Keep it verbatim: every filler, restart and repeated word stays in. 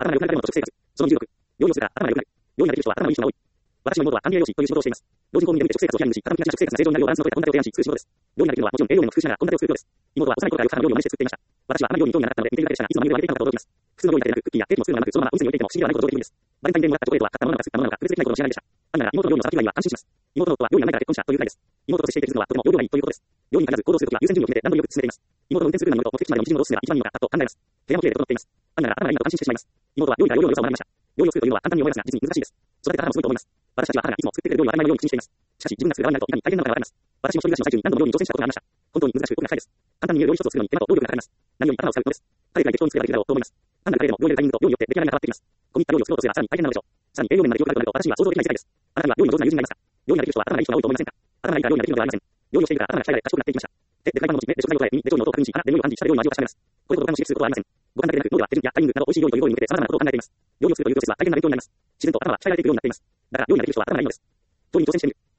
頭が良くなるための食生活。そのにじゅうろく。料理をするが頭が良くなる。料理ができる人は頭がいい人が多い。私の妹は管理栄養士という仕事をしています。老人ホームに眠って食生活をヒアリングし、傾きなしな食生活が正常になるようバランスの取れた献立を提案し、作る仕事です。料理ができるのはもちろん栄養面も工夫しながら献立を作ることです。妹は幼い頃からよく母の料理を真似して作っていました。私はあまり料理に興味がなかったので見ているだけでしたが、いつもマニュアルで上げていたのかと驚きます。普通の料理だけでなく、クッキーやケーキも作るのではなく、そのままお店に置いていても不思議ではないことができるんです。バレンタインでもらったチョコレートは買ったものなのか作ったものなのか、区別できないことの知らないでした。なぜなら妹の料理の先以外は安心します。妹の夫は料理がないから結婚したというくらいです。妹と接していて気づくのはとても容量がいいということです。料理に限らず行動するときは優先順位を決めて段取りよく進めています。妹の運転する車に乗ると目的地までの道順を戻すのが一番いいのかと考えます。部屋も綺麗で整っています。兄なら頭がいいのと感心してしまいます。妹は料理から料理の良さを学びました。料理を作るというのは簡単に思いますが、実に難しいです。育てた母もすごいと思います。私たちは母がいつも作ってくれる料理を当たり前のように口にしています。しかし自分が作る側になるといかに大変なのかがわかります。私も一人暮らしの最中に何度も料理に挑戦したことがありました。本当に難しく奥が深いです。簡単に言う料理一つを作るのに手間と労力がかかります。何より頭を使うことです。彼が適当に作ればできるだろうと思います。単なるカレーでも料理のタイミングと料理によって出来上がりが変わってきます。込み入った料理を作ろうとすればさらに大変なのでしょう。さらに栄養面まで気を配るとなると私には想像できない世界です。あなたには料理の上手な友人がいますか？料理ができる人は頭がいい人が多いと思いませんか？頭がいいから料理ができるのではありません。料理をしているから頭が鍛えられ賢くなっていきました。手でフライパンを持ち目で食材を加え、耳で調理の音を確認し、鼻で匂いを感じ、舌で料理の味を確かめます。これほど五感を刺激することはありません。五感だけでなく脳では手順やタイミングなど美味しい料理というゴールに向けて様々なことを考えています。料理をするというプロセスは大変な勉強になります。自然と頭は鍛えられていくようになっています。だから料理ができる人は頭がいいのです。料理に挑戦してみる。